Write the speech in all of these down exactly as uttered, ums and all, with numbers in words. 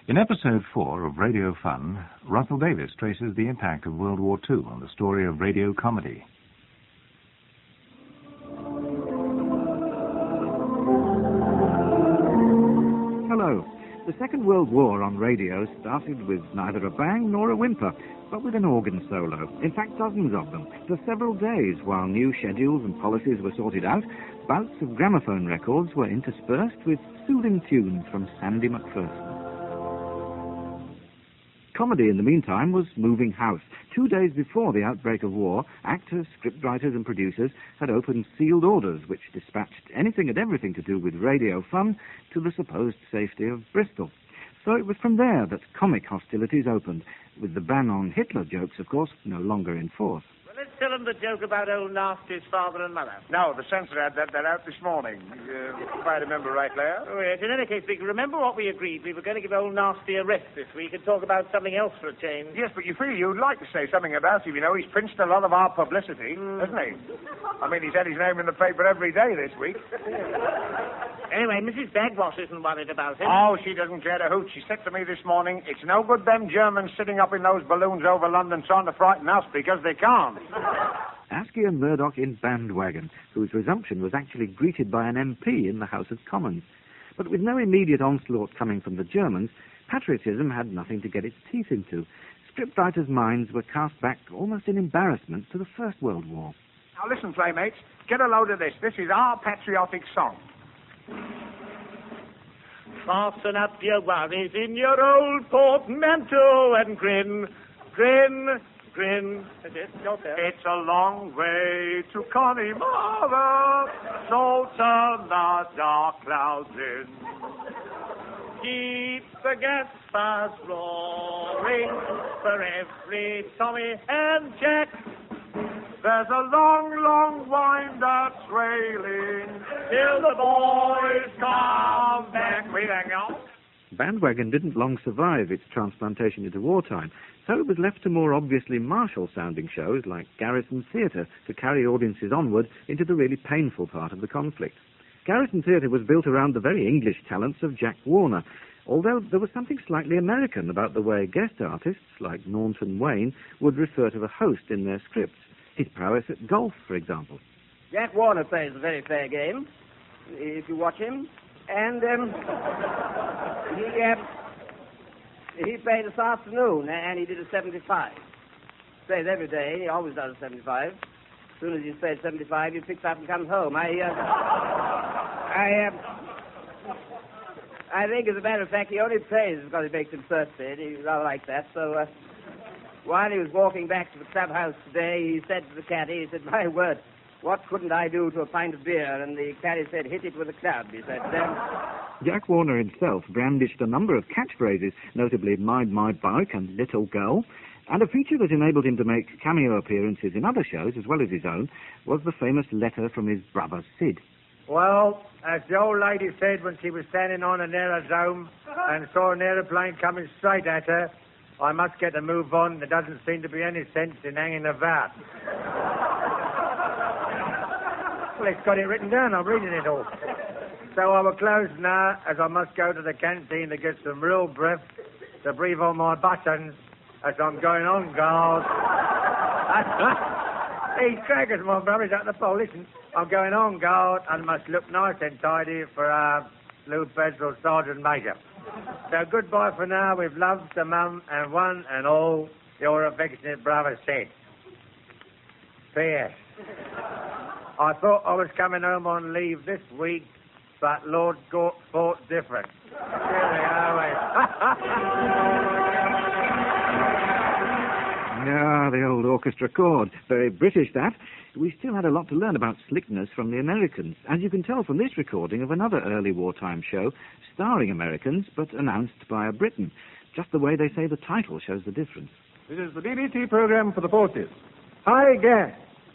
In episode four of Radio Fun, Russell Davis traces the impact of World War Two on the story of radio comedy. Hello. The Second World War on radio started with neither a bang nor a whimper, but with an organ solo. In fact, dozens of them, for several days, while new schedules and policies were sorted out. Bouts of gramophone records were interspersed with soothing tunes from Sandy McPherson. Comedy, in the meantime, was moving house. Two days before the outbreak of war, actors, scriptwriters and producers had opened sealed orders which dispatched anything and everything to do with radio fun to the supposed safety of Bristol. So it was from there that comic hostilities opened, with the ban on Hitler jokes, of course, no longer in force. Let's tell them the joke about old Nasty's father and mother. No, the censor had that, that out this morning. Uh, if I remember right, Claire. Oh, yes. In any case, Vic, remember what we agreed? We were going to give old Nasty a rest this week and talk about something else for a change. Yes, but you feel you'd like to say something about him. You know, he's pinched a lot of our publicity, mm. hasn't he? I mean, he's had his name in the paper every day this week. Anyway, Missus Bagwash isn't worried about him. Oh, she doesn't care a hoot. She said to me this morning, it's no good them Germans sitting up in those balloons over London trying to frighten us because they can't. Askey and Murdoch in Bandwagon, whose resumption was actually greeted by an M P in the House of Commons. But with no immediate onslaught coming from the Germans, patriotism had nothing to get its teeth into. Scriptwriters' minds were cast back almost in embarrassment to the First World War. Now listen, playmates, get a load of this. This is our patriotic song. Fasten up your worries in your old portmanteau and grin, grin, grin. That's it. Go there. It's a long way to Connemara, so turn the dark clouds in. Keep the gas fires roaring for every Tommy and Jack. There's a long, long wind that's trailing till the boys come back. We hang on. Bandwagon didn't long survive its transplantation into wartime, so it was left to more obviously martial-sounding shows like Garrison Theatre to carry audiences onward into the really painful part of the conflict. Garrison Theatre was built around the very English talents of Jack Warner, although there was something slightly American about the way guest artists like Naunton Wayne would refer to the host in their scripts. His prowess at golf, for example. Jack Warner plays a very fair game, if you watch him. And um, he uh, he played this afternoon, and he did a seventy-five. Plays every day. He always does a seventy-five. As soon as he's played seventy-five, he picks up and comes home. I, uh, I, uh, I think, as a matter of fact, he only plays because it makes him thirsty. He rather like that. So, uh, while he was walking back to the clubhouse today, he said to the caddy, he said, "My word, what couldn't I do to a pint of beer?" And the caddy said, "Hit it with a club," he said. Um, Jack Warner himself brandished a number of catchphrases, notably "Mind My Bike" and "Little Girl," and a feature that enabled him to make cameo appearances in other shows, as well as his own, was the famous letter from his brother Sid. Well, as the old lady said when she was standing on an aerodrome and saw an aeroplane coming straight at her, "I must get a move on. There doesn't seem to be any sense in hanging about." Well, it's got it written down. I'm reading it all. So I will close now, as I must go to the canteen to get some real breath to breathe on my buttons as I'm going on guard. Hey, crackers, my brother, is at the pole. Listen, I'm going on guard and must look nice and tidy for our Blue Federal Sergeant Major. So goodbye for now, with love to Mum and one and all, your affectionate brother Sid. P S I thought I was coming home on leave this week, but Lord Gort thought different. Here we are. Ah, the old orchestra chord. Very British, that. We still had a lot to learn about slickness from the Americans, as you can tell from this recording of another early wartime show starring Americans, but announced by a Briton. Just the way they say the title shows the difference. This is the B B T program for the forties. High gas.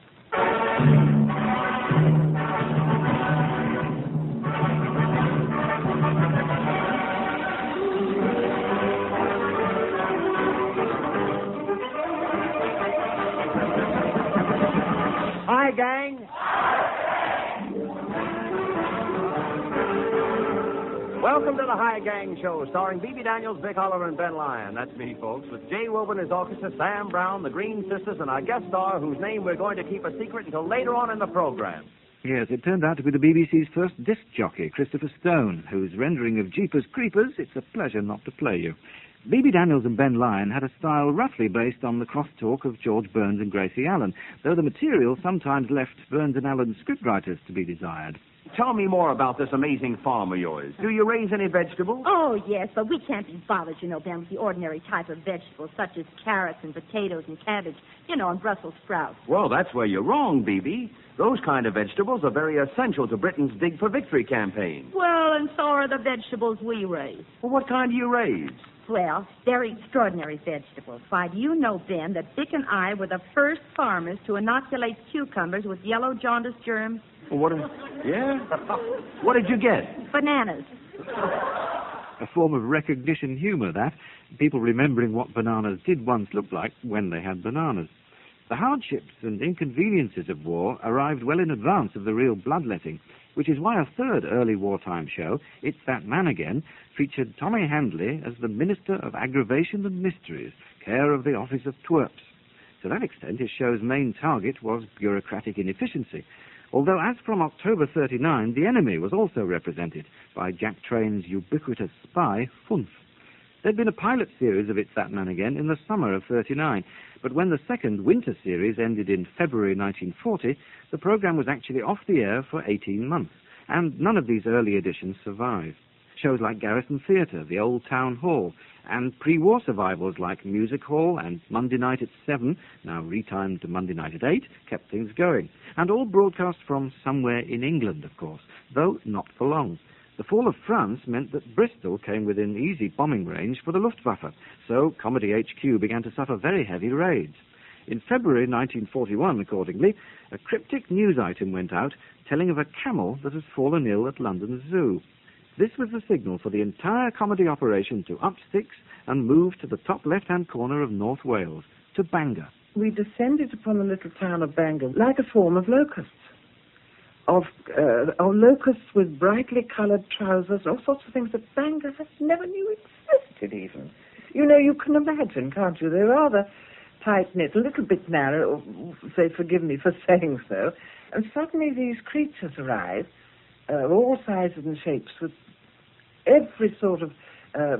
Hi, gang. Welcome Welcome to the High Gang Show, starring B B Daniels, Vic Oliver, and Ben Lyon. That's me, folks, with Jay Woburn, his orchestra, Sam Brown, the Green Sisters, and our guest star, whose name we're going to keep a secret until later on in the program. Yes, it turned out to be the B B C's first disc jockey, Christopher Stone, whose rendering of Jeepers Creepers, It's a Pleasure Not to Play You. B B Daniels and Ben Lyon had a style roughly based on the crosstalk of George Burns and Gracie Allen, though the material sometimes left Burns and Allen's scriptwriters to be desired. Tell me more about this amazing farm of yours. Do you raise any vegetables? Oh, yes, but we can't be bothered, you know, Ben, with the ordinary type of vegetables, such as carrots and potatoes and cabbage, you know, and Brussels sprouts. Well, that's where you're wrong, B B. Those kind of vegetables are very essential to Britain's Dig for Victory campaign. Well, and so are the vegetables we raise. Well, what kind do you raise? Well, they're extraordinary vegetables. Why, do you know, Ben, that Dick and I were the first farmers to inoculate cucumbers with yellow jaundice germs? Well, what? Yeah? What did you get? Bananas. A form of recognition humor, that. People remembering what bananas did once look like when they had bananas. The hardships and inconveniences of war arrived well in advance of the real bloodletting, which is why a third early wartime show, It's That Man Again, featured Tommy Handley as the Minister of Aggravation and Mysteries, care of the Office of Twerps. To that extent, his show's main target was bureaucratic inefficiency, although as from October thirty-nine, the enemy was also represented by Jack Train's ubiquitous spy, Funf. There'd been a pilot series of It's That Man Again in the summer of thirty-nine, but when the second winter series ended in February nineteen forty, the program was actually off the air for eighteen months, and none of these early editions survived. Shows like Garrison Theatre, the Old Town Hall, and pre-war survivals like Music Hall and Monday Night at seven, now retimed to Monday Night at eight, kept things going, and all broadcast from somewhere in England, of course, though not for long. The fall of France meant that Bristol came within easy bombing range for the Luftwaffe, so Comedy H Q began to suffer very heavy raids. In February nineteen forty-one, accordingly, a cryptic news item went out telling of a camel that has fallen ill at London Zoo. This was the signal for the entire comedy operation to up sticks and move to the top left-hand corner of North Wales, to Bangor. We descended upon the little town of Bangor like a swarm of locusts. Of, uh, of locusts with brightly coloured trousers, all sorts of things that Bangor has never knew existed even. You know, you can imagine, can't you? They're rather tight-knit, a little bit narrow, say, forgive me for saying so. And suddenly these creatures arrive, uh, all sizes and shapes, with every sort of uh,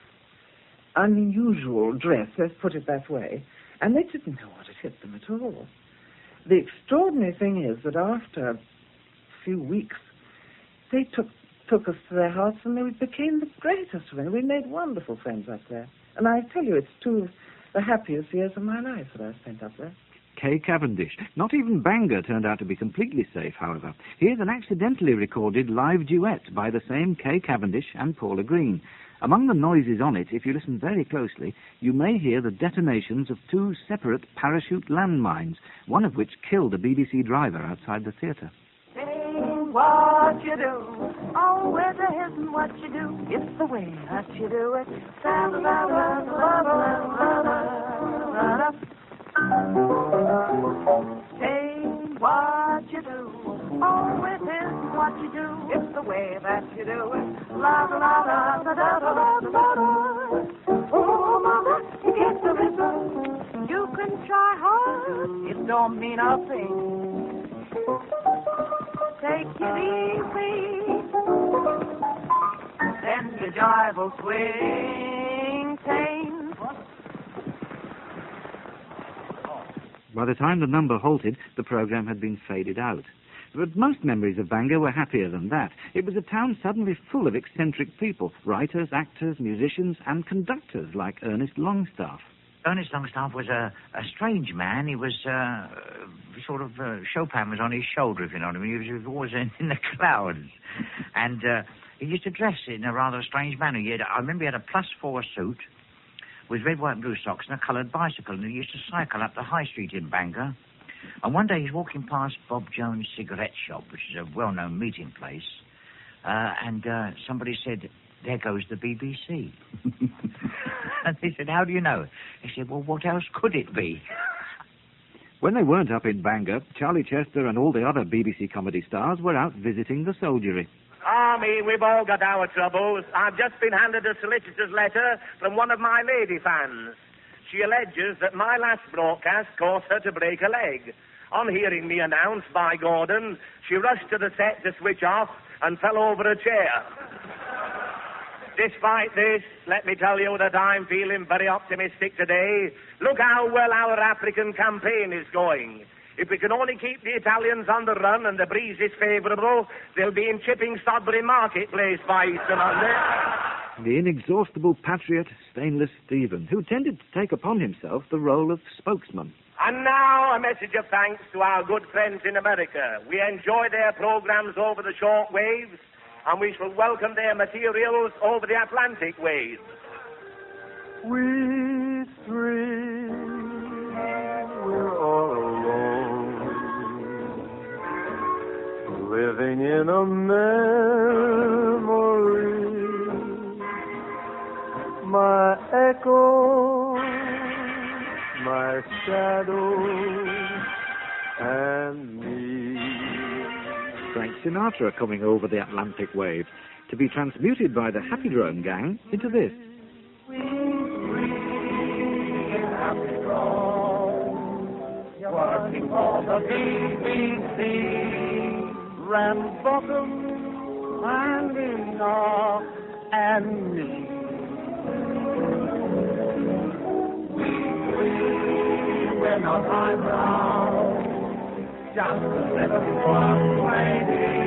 unusual dress, let's put it that way, and they didn't know what had hit them at all. The extraordinary thing is that after a few weeks, they took took us to their house and they became the greatest friends. We made wonderful friends up there. And I tell you, it's two of the happiest years of my life that I spent up there. Kay Cavendish. Not even Bangor turned out to be completely safe, however. Here's an accidentally recorded live duet by the same Kay Cavendish and Paula Green. Among the noises on it, if you listen very closely, you may hear the detonations of two separate parachute landmines, one of which killed a B B C driver outside the theatre. Say what you do, oh, whether isn't what you do, it's the way that you do it. Say what you do, oh, it isn't what you do, it's the way that you do it. La la la la da da da da da. Oh, mama, you get the result. You can try hard, it don't mean a thing. Take it easy, then your jive will swing tame. By the time the number halted, the programme had been faded out. But most memories of Bangor were happier than that. It was a town suddenly full of eccentric people, writers, actors, musicians, and conductors like Ernest Longstaff. Ernest Longstaff was a, a strange man. He was uh, sort of, uh, Chopin was on his shoulder, if you know what I mean. He was always in, in the clouds. And uh, he used to dress in a rather strange manner. He had, I remember he had a plus four suit with red, white, and blue socks and a coloured bicycle. And he used to cycle up the high street in Bangor. And one day he's walking past Bob Jones' cigarette shop, which is a well-known meeting place. Uh, and uh, somebody said, "There goes the B B C." And they said, "How do you know?" He said, "Well, what else could it be?" When they weren't up in Bangor, Charlie Chester and all the other B B C comedy stars were out visiting the soldiery. Ah, me, we've all got our troubles. I've just been handed a solicitor's letter from one of my lady fans. She alleges that my last broadcast caused her to break a leg. On hearing me announced by Gordon, she rushed to the set to switch off and fell over a chair. Despite this, let me tell you that I'm feeling very optimistic today. Look how well our African campaign is going. If we can only keep the Italians on the run and the breeze is favourable, they'll be in Chipping Sodbury Marketplace by Easter Monday. The inexhaustible patriot, Stainless Stephen, who tended to take upon himself the role of spokesman. And now a message of thanks to our good friends in America. We enjoy their programs over the short waves, and we shall welcome their materials over the Atlantic waves. We three, we're all alone, living in a memory. My echo, my shadow, and me. Frank Sinatra coming over the Atlantic waves, to be transmuted by the Happy Drone Gang into this. We three happy drone, working for the B B C, Rambunctious, Andy North, and me. We're not highbrow, just a little one lady.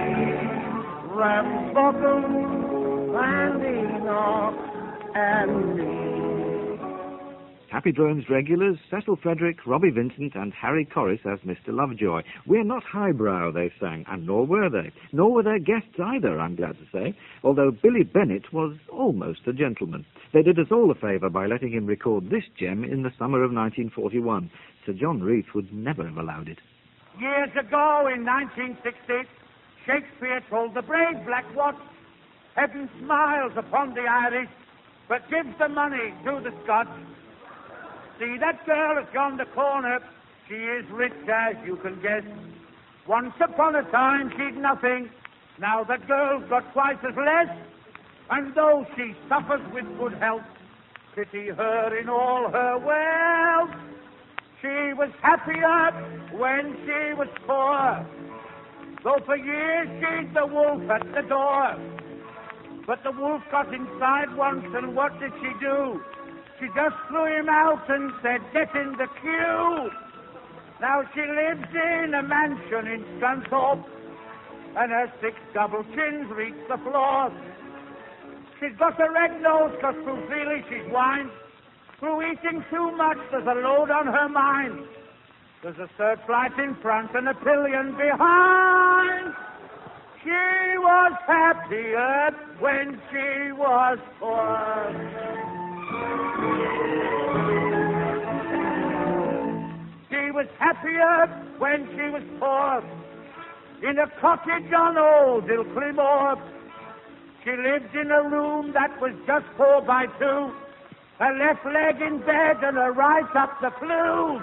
Rambunctious, Andy North, and me. Happy Drone's regulars, Cecil Frederick, Robbie Vincent, and Harry Corris as Mister Lovejoy. We're not highbrow, they sang, and nor were they. Nor were their guests either, I'm glad to say, although Billy Bennett was almost a gentleman. They did us all a favour by letting him record this gem in the summer of nineteen forty-one. Sir John Reith would never have allowed it. Years ago, in nineteen sixty, Shakespeare told the brave Black Watch, heaven smiles upon the Irish, but gives the money to the Scotch. See, that girl has gone the corner. She is rich, as you can guess. Once upon a time, she'd nothing. Now the girl's got twice as less. And though she suffers with good health, pity her in all her wealth. She was happier when she was poor, though for years she'd the wolf at the door. But the wolf got inside once, and what did she do? She just threw him out and said, get in the queue. Now she lives in a mansion in Scunthorpe, and her six double chins reach the floor. She's got a red nose, cause through freely she's whined. Through eating too much, there's a load on her mind. There's a searchlight in front and a pillion behind. She was happier when she was poor. She was happier when she was poor, in a cottage on old Ilkley Moor. She lived in a room that was just four by two, her left leg in bed and her right up the flue.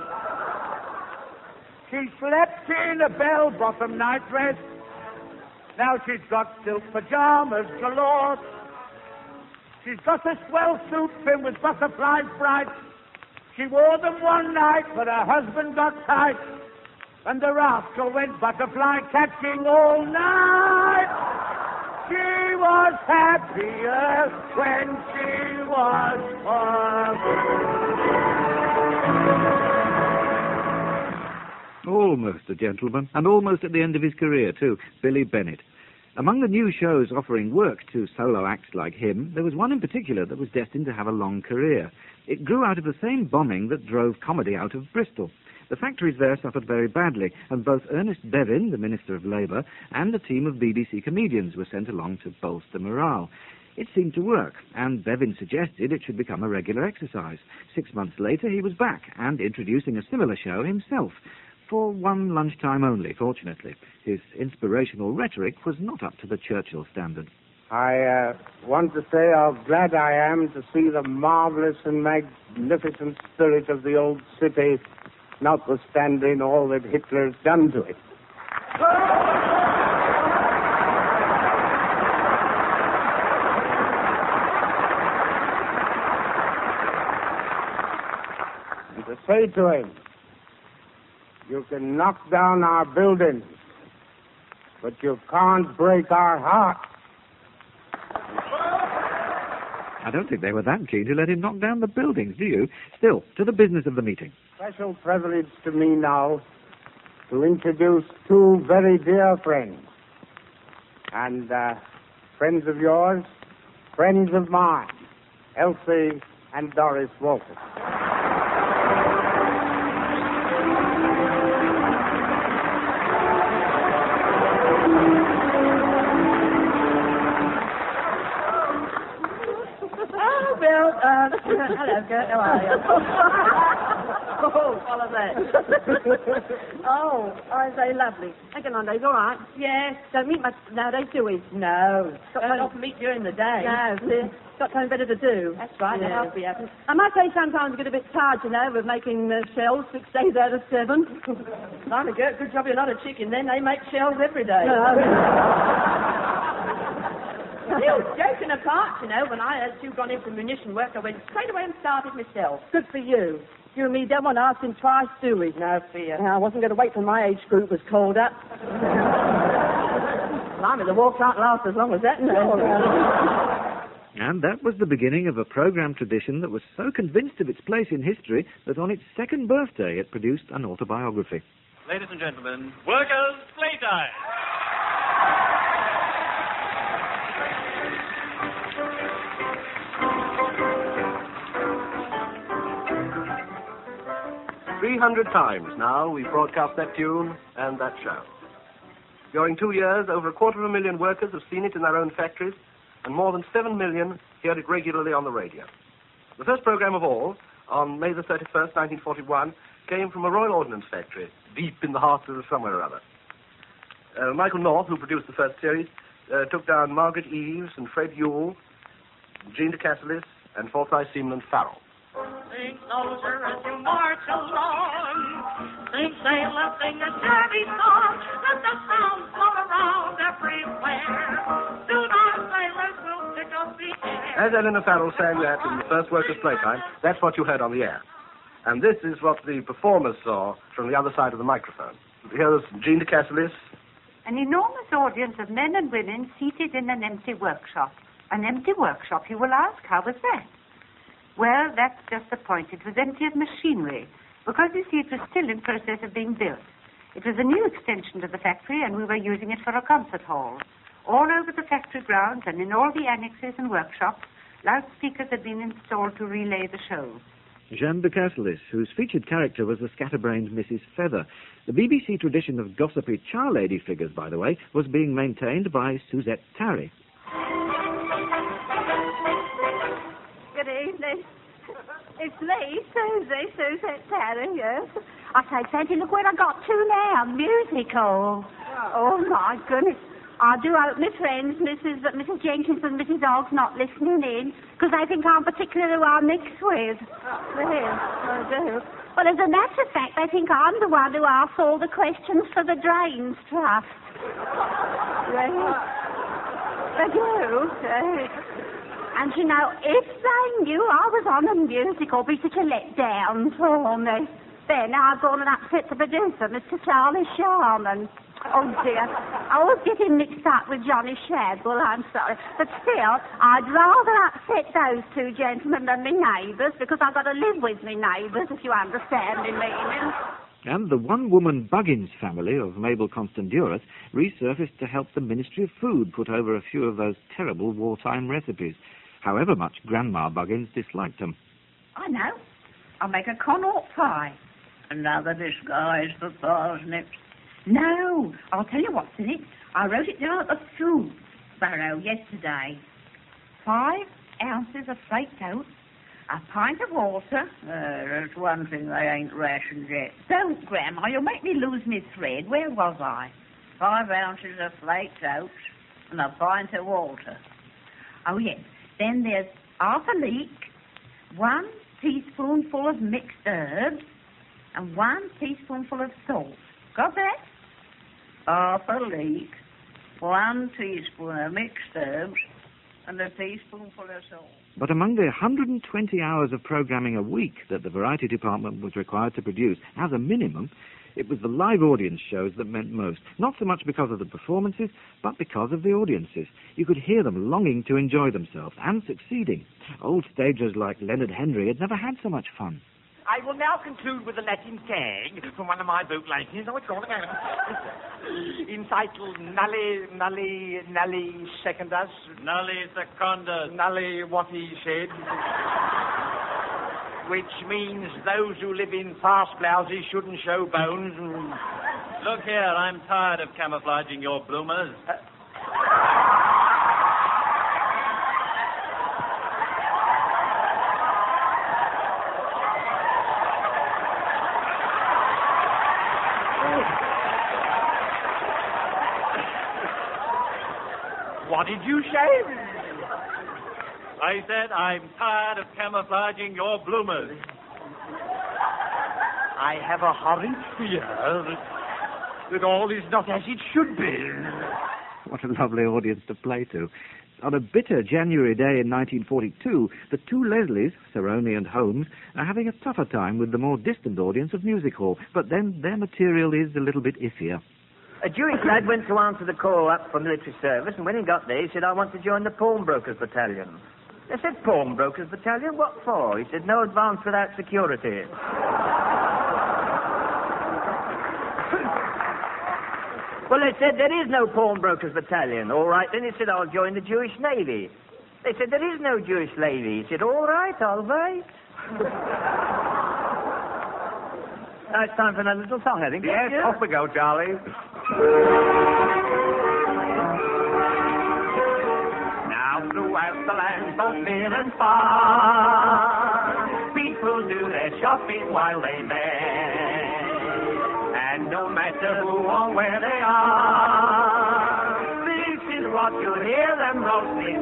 She slept in a bell-bottom nightdress. Now she's got silk pajamas galore. She's got a swell suit trimmed with butterflies bright. She wore them one night, but her husband got tight, and the rascal went butterfly catching all night. She was happier when she was poor. Almost a gentleman, and almost at the end of his career, too, Billy Bennett. Among the new shows offering work to solo acts like him, there was one in particular that was destined to have a long career. It grew out of the same bombing that drove comedy out of Bristol. The factories there suffered very badly, and both Ernest Bevin, the Minister of Labour, and a team of B B C comedians were sent along to bolster morale. It seemed to work, and Bevin suggested it should become a regular exercise. Six months later, he was back, and introducing a similar show himself. For one lunchtime only, fortunately. His inspirational rhetoric was not up to the Churchill standard. I uh, want to say how glad I am to see the marvellous and magnificent spirit of the old city, notwithstanding all that Hitler's done to it. to say to him, you can knock down our buildings, but you can't break our hearts. I don't think they were that keen to let him knock down the buildings, do you? Still, to the business of the meeting. Special privilege to me now to introduce two very dear friends. And uh, friends of yours, friends of mine, Elsie and Doris Walton. Oh, Bill, uh, hello, Kurt, how are you? Oh, all of that. Oh, I say, lovely. Hang on, Dave, all right? Yes. Don't meet much nowadays, do we? No. Got um, not to meet during the day. No, see, got something better to do. That's right, yeah. I'll be happy. I must say sometimes I get a bit tired, you know, with making uh, shells six days out of seven. I'm a good, good job you're not a chicken, then they make shells every day. No. Still, joking apart, you know, when I heard you'd gone in for munition work, I went straight away and started myself. Good for you. You and me don't want to ask him twice, do we? No fear. No, I wasn't going to wait till my age group was called up. Blimey, the war can't last as long as that, no. And that was the beginning of a programme tradition that was so convinced of its place in history that on its second birthday it produced an autobiography. Ladies and gentlemen, Workers' Playtime! Three hundred times now we've broadcast that tune and that show. During two years, over a quarter of a million workers have seen it in their own factories, and more than seven million hear it regularly on the radio. The first programme of all, on May the thirty-first, nineteen forty-one, came from a Royal Ordnance factory, deep in the heart of somewhere or other. Uh, Michael North, who produced the first series, uh, took down Margaret Eves and Fred Ewell, Jean de Casselis, and Forsyth Seaman and Farrell. Sing soldier as you march along. Sing sailor, sing a dirty song. Let the sound flow around everywhere. Soon our sailors will pick up the air. As Eleanor Farrell sang that in the first Workers' Playtime, that's what you heard on the air. And this is what the performers saw from the other side of the microphone. Here's Jean de Casselis. An enormous audience of men and women seated in an empty workshop. An empty workshop, you will ask, how was that? Well, that's just the point. It was empty of machinery, because, you see, it was still in process of being built. It was a new extension to the factory, and we were using it for a concert hall. All over the factory grounds and in all the annexes and workshops, loudspeakers had been installed to relay the show. Jeanne de Casselis, whose featured character was the scatterbrained Missus Feather. The B B C tradition of gossipy charlady figures, by the way, was being maintained by Suzette Tarry. Good evening. It's me, Susie, Suzette Tarry, yes. I say, Sandy, look where I got to now, musical. Oh, my goodness. I do hope my friends, Missus Missus Jenkins and Missus Oggs, not listening in, because they think I'm particularly who I mix with. Yes, I do. Well, as a matter of fact, they think I'm the one who asks all the questions for the Drains Trust. Yes. They do. Yes. And, you know, if they knew I was on a musical, it'd be such a letdown for me. Then I've gone and upset the producer, Mister Charlie Sharman. Oh, dear. I was getting mixed up with Johnny Shadwell, I'm sorry. But still, I'd rather upset those two gentlemen than me neighbours, because I've got to live with me neighbours, if you understand me meaning. And the one-woman Buggins family of Mabel Constanduras resurfaced to help the Ministry of Food put over a few of those terrible wartime recipes, however much Grandma Buggins disliked them. I know. I'll make a Connaught pie. Another disguise for parsnips. No, I'll tell you what's in it. I wrote it down at the food barrow yesterday. Five ounces of flaked oats, a pint of water. Uh, there's one thing they ain't rationed yet. Don't, Grandma, you'll make me lose my thread. Where was I? Five ounces of flaked oats and a pint of water. Oh, yes. Then there's half a leek, one teaspoonful of mixed herbs, and one teaspoonful of salt. Got that? Half a leek, one teaspoon of mixed herbs, and a teaspoonful of salt. But among the one hundred twenty hours of programming a week that the variety department was required to produce as a minimum, it was the live audience shows that meant most, not so much because of the performances, but because of the audiences. You could hear them longing to enjoy themselves and succeeding. Old stagers like Leonard Henry had never had so much fun. I will now conclude with a Latin tag from one of my bootlightings. Oh, it's called again. Entitled Nulli, Nulli, Nulli Secundus. Nulli Secundus. Nulli What He Said. Which means those who live in fast blouses shouldn't show bones. And... Look here, I'm tired of camouflaging your bloomers. Uh... What did you say? I said I'm tired of camouflaging your bloomers. I have a horrid fear that all is not as it should be. What a lovely audience to play to. On a bitter January day in nineteen forty-two, the two Leslies, Saroni and Holmes, are having a tougher time with the more distant audience of music hall, but then their material is a little bit iffier. A Jewish lad went to answer the call up for military service, and when he got there, he said, I want to join the pawnbrokers battalion. They said, pawnbrokers battalion? What for? He said, no advance without security. Well, they said, there is no pawnbrokers battalion. All right, then he said, I'll join the Jewish Navy. They said, there is no Jewish Navy. He said, all right, I'll wait. Now it's time for another little song, I think. Yes, yeah? Off we go, Charlie. Now throughout the land, both near and far, people do their shopping while they may. And no matter who or where they are, this is what you'll hear them mostly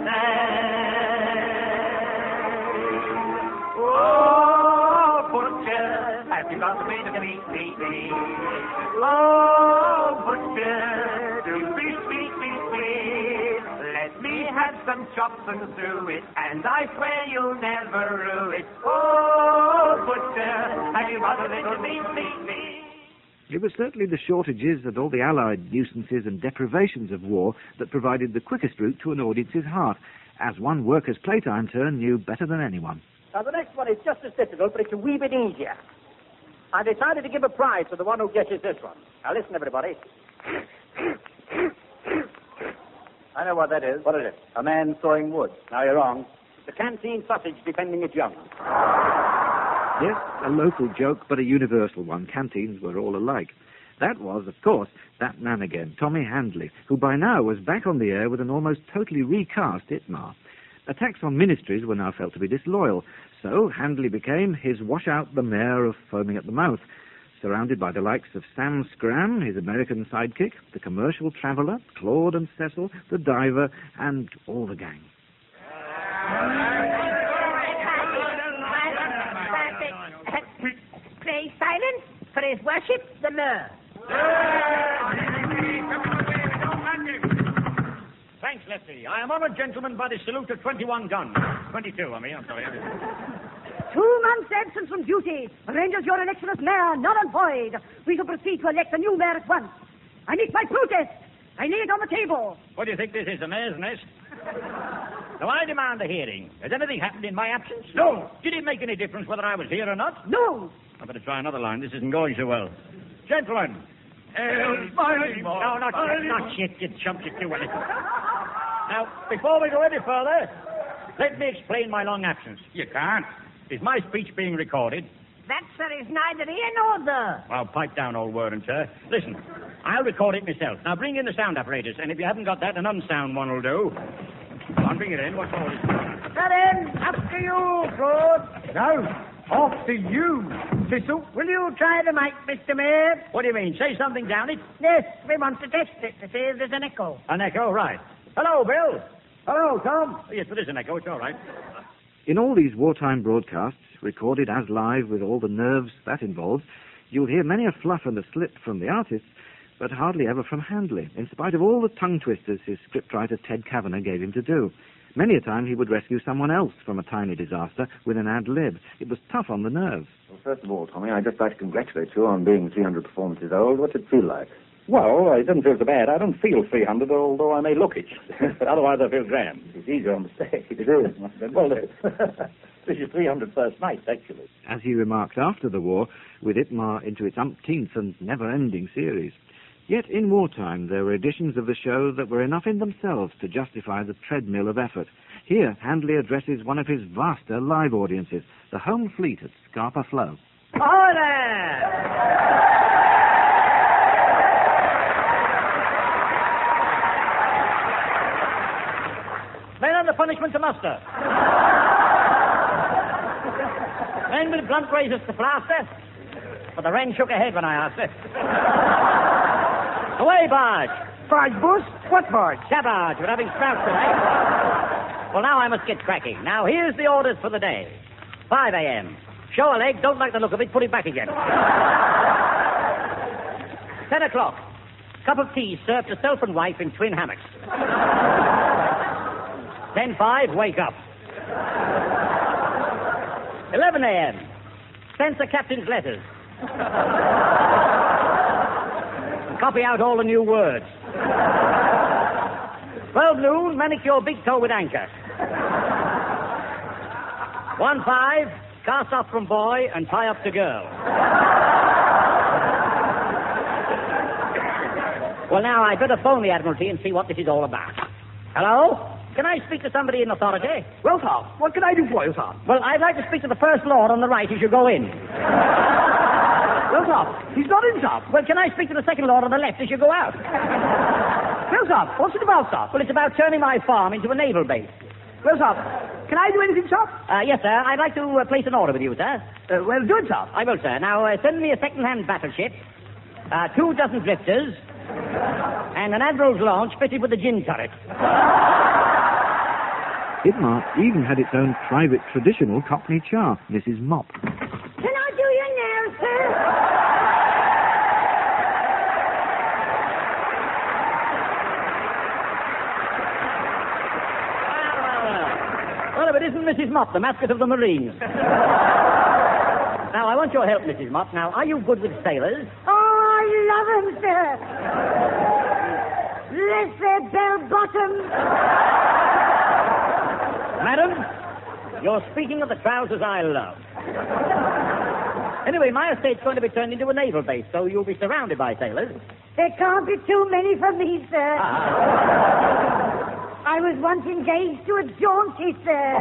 say. Oh, butcher, have you got the meat of the meat, meat, meat? Oh, butcher, do beef, beef, beef, beef. Let me have some chops and through it, and I swear you'll never rue it. Oh, butcher, have you got a little meat, meat, meat? It was certainly the shortages and all the allied nuisances and deprivations of war that provided the quickest route to an audience's heart, as one workers' playtime turn knew better than anyone. Now, the next one is just as difficult, but it's a wee bit easier. I decided to give a prize to the one who guesses this one. Now, listen, everybody. I know what that is. What is it? A man sawing wood. Now, you're wrong. It's a canteen sausage defending its young. Yes, a local joke, but a universal one. Canteens were all alike. That was, of course, that man again, Tommy Handley, who by now was back on the air with an almost totally recast Itmar. Attacks on ministries were now felt to be disloyal, so Handley became his wash-out-the-mayor of Foaming at the Mouth, surrounded by the likes of Sam Scram, his American sidekick, the commercial traveller, Claude and Cecil, the diver, and all the gang. Pray silence for his worship, the mayor. Thanks, Lefty. I am honoured, gentlemen, by the salute of twenty-one guns. twenty-two, I mean, I'm sorry. Two months' absence from duty renders your election as mayor null and void. We shall proceed to elect a new mayor at once. I make my protest. I lay it on the table. What do you think this is, a mayor's nest? Now, I demand a hearing. Has anything happened in my absence? No. Did it make any difference whether I was here or not? No. I better try another line. This isn't going so well. Gentlemen. Hell's No, not yet, not yet, you chump, you too well. Now, before we go any further, let me explain my long absence. You can't. Is my speech being recorded? That, sir, is neither here nor there. Well, pipe down, old word, sir. Listen, I'll record it myself. Now, bring in the sound apparatus, and if you haven't got that, an unsound one will do. Come on, bring it in. What's all this? Then, after you, Claude. No, after you. Cecil, will you try the mic, Mister Mayor? What do you mean? Say something down it? Yes, we want to test it to see if there's an echo. An echo, right. Hello, Bill. Hello, Tom. Oh, yes, there is an echo. It's all right. In all these wartime broadcasts, recorded as live with all the nerves that involves, you'll hear many a fluff and a slip from the artists, but hardly ever from Handley, in spite of all the tongue twisters his scriptwriter Ted Kavanagh gave him to do. Many a time he would rescue someone else from a tiny disaster with an ad lib. It was tough on the nerves. Well, first of all, Tommy, I'd just like to congratulate you on being three hundred performances old. What's it feel like? Well, it doesn't feel so bad. I don't feel three hundred, although I may look it. But otherwise, I feel grand. It's easier on the stage. It is. Well, this is three hundred first nights, actually. As he remarked after the war, with Itmar into its umpteenth and never-ending series. Yet in wartime, there were editions of the show that were enough in themselves to justify the treadmill of effort. Here, Handley addresses one of his vaster live audiences, the Home Fleet at Scapa Flow. Order! Men under punishment to muster. Men with blunt razors to plaster. But the wren shook her head when I asked her. Away, barge. Barge, boss? What barge? Sabarge. We're having sprouts tonight. Well, now I must get cracking. Now, here's the orders for the day. five a.m. Show a leg. Don't like the look of it. Put it back again. ten o'clock. Cup of tea served to self and wife in twin hammocks. ten five. Wake up. eleven a.m. Censor captain's letters. Copy out all the new words. twelve noon, manicure big toe with anchor. one five, cast off from boy and tie up to girl. Well, now, I'd better phone the Admiralty and see what this is all about. Hello? Can I speak to somebody in authority? Well, sir, what can I do for you, sir? Well, I'd like to speak to the First Lord on the right as you go in. Well, sir, he's not in, sir. Well, can I speak to the Second Lord on the left as you go out? Well, sir, what's it about, sir? Well, it's about turning my farm into a naval base. Well, sir, can I do anything, sir? Uh, yes, sir. I'd like to uh, place an order with you, sir. Uh, well, do it, sir. I will, sir. Now, uh, send me a second-hand battleship, uh, two dozen drifters, and an Admiral's launch fitted with a gin turret. Itmar even had its own private traditional Cockney char, Missus Mop. Can I do your nails, sir? Well, if it isn't Missus Mop, the mascot of the Marines. Now, I want your help, Missus Mop. Now, are you good with sailors? Oh, I love them, sir. Bless their bell-bottoms. Madam, you're speaking of the trousers I love. Anyway, my estate's going to be turned into a naval base, so you'll be surrounded by sailors. There can't be too many for me, sir. Ah. I was once engaged to a jaunty, sir.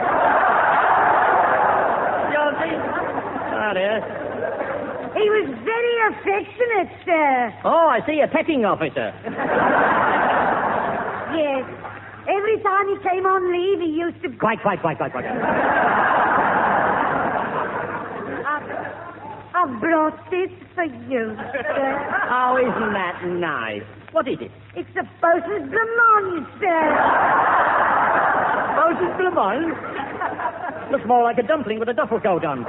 Jaunty? Oh, dear. He was very affectionate, sir. Oh, I see, a petting officer. Yes. Every time he came on leave, he used to... Quite, quite, quite, quite, quite. I've, I've brought this for you, sir. Oh, isn't that nice? What is it? It's a Bosun's Blamont, sir. Bosun's Blamont? Looks more like a dumpling with a duffel coat on.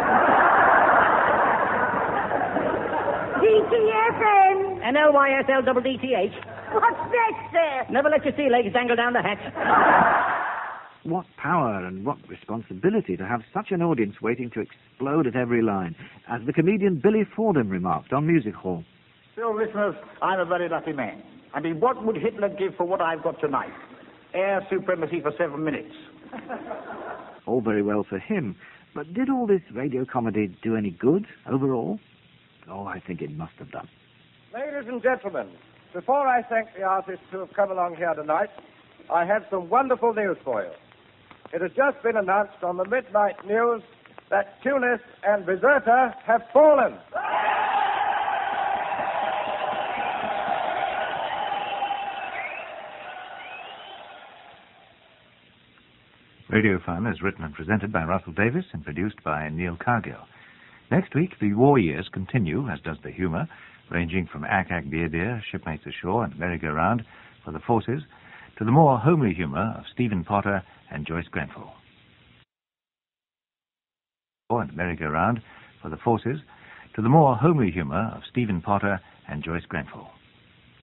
D T F N. N L Y S L D D T H. What's that, sir? Never let your sea legs dangle down the hatch. What power and what responsibility to have such an audience waiting to explode at every line, as the comedian Billy Fordham remarked on Music Hall. Still, listeners, I'm a very lucky man. I mean, what would Hitler give for what I've got tonight? Air supremacy for seven minutes. All very well for him, but did all this radio comedy do any good overall? Oh, I think it must have done. Ladies and gentlemen, before I thank the artists who have come along here tonight, I have some wonderful news for you. It has just been announced on the Midnight News that Tunis and Bizerta have fallen. Radio Fun is written and presented by Russell Davis and produced by Neil Cargill. Next week, the war years continue, as does the humour, ranging from Ack Ack Beer Beer, Shipmates Ashore and Merry-Go-Round for the forces, to the more homely humour of Stephen Potter and Joyce Grenfell. And Merry-Go-Round for the forces, to the more homely humour of Stephen Potter and Joyce Grenfell.